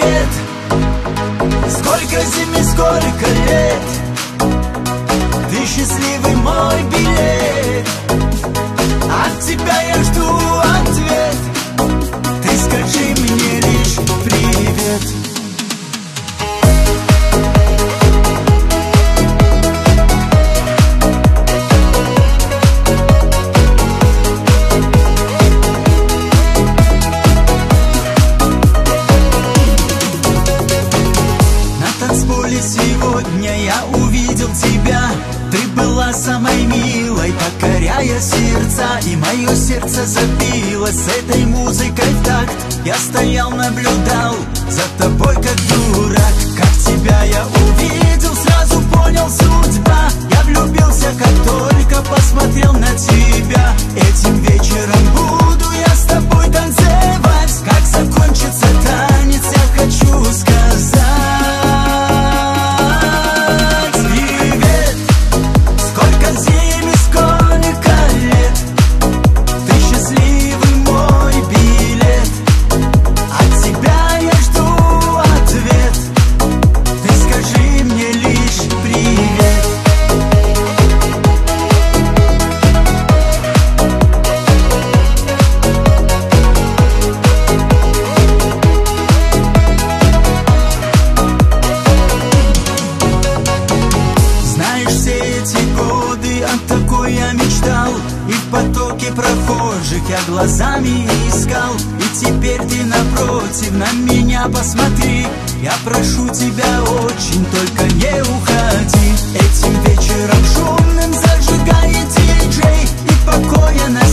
привет. Сколько зим и сколько лет, ты счастливый мой билет. От тебя я жду ответ, ты скажи мне лишь привет. Сегодня я увидел тебя, ты была самой милой, покоряя сердца, и мое сердце забилось с этой музыкой в такт. Я стоял, наблюдал за тобой как дурак. Как тебя я увидел, сразу понял судьба. Я влюбился, как только посмотрел на тебя. Этим вечером буду я с тобой танцевать. Как закончится танец, я хочу сказать: я глазами искал, и теперь ты напротив, на меня посмотри. Я прошу тебя очень, только не уходи. Этим вечером шумным зажигает диджей, и покоя на